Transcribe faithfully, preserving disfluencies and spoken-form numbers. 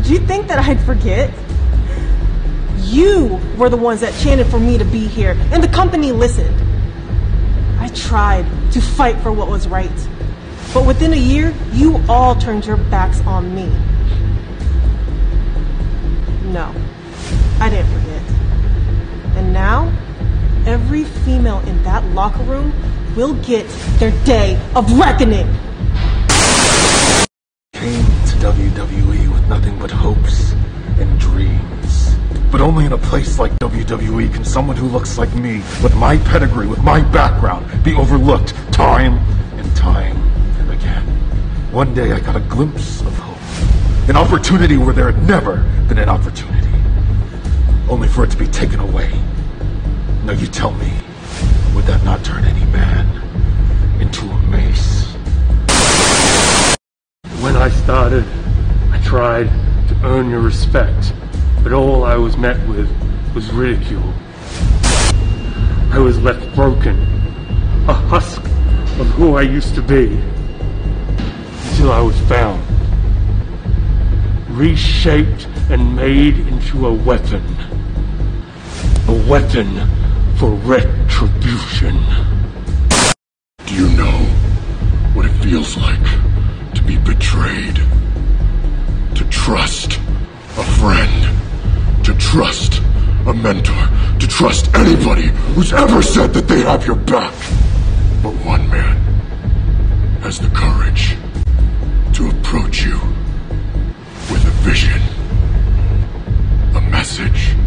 Did you think that I'd forget? You were the ones that chanted for me to be here, and the company listened. I tried to fight for what was right, but within a year, you all turned your backs on me. No, I didn't forget. And now, every female in that locker room will get their day of reckoning. Came to W W E with nothing but hopes and dreams. But only in a place like W W E can someone who looks like me, with my pedigree, with my background, be overlooked time and time again. One day I got a glimpse of hope. An opportunity where there had never been an opportunity. Only for it to be taken away. Now you tell me, would that not turn any man into a mace? When I started, I tried to earn your respect, but all I was met with was ridicule. I was left broken, a husk of who I used to be, until I was found, reshaped and made into a weapon. A weapon for retribution. Do you know what it feels like to be betrayed? To trust a friend, to trust a mentor, to trust anybody who's ever said that they have your back. But one man has the courage to approach you with a vision, a message,